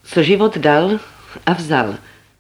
Co život dal a vzal.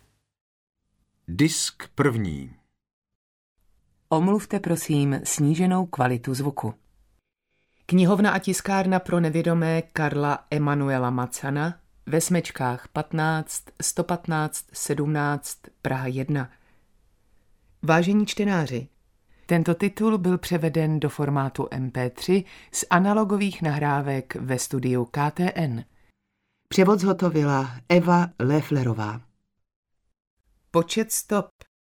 Disk první. Omluvte prosím sníženou kvalitu zvuku. Knihovna a tiskárna pro nevědomé Karla Emanuela Macana ve Smečkách 15 115 17 Praha 1. Vážení čtenáři, tento titul byl převeden do formátu MP3 z analogových nahrávek ve studiu KTN. Převod zhotovila Eva Lefflerová. Počet stop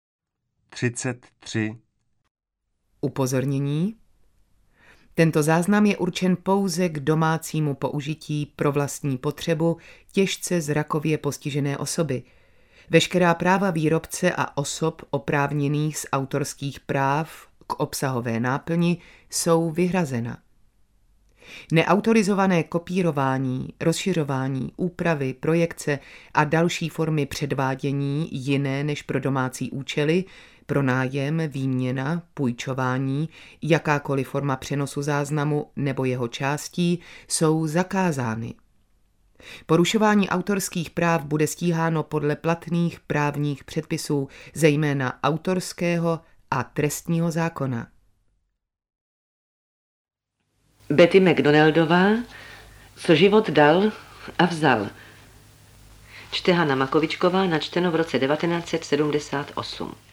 33. Upozornění. Tento záznam je určen pouze k domácímu použití pro vlastní potřebu těžce zrakově postižené osoby. Veškerá práva výrobce a osob oprávněných z autorských práv k obsahové náplni jsou vyhrazena. Neautorizované kopírování, rozšiřování, úpravy, projekce a další formy předvádění jiné než pro domácí účely, pronájem, výměna, půjčování, jakákoliv forma přenosu záznamu nebo jeho částí jsou zakázány. Porušování autorských práv bude stíháno podle platných právních předpisů, zejména autorského a trestního zákona. Betty McDonaldová, Co život dal a vzal. Čte Hana Makovičková, načteno v roce 1978.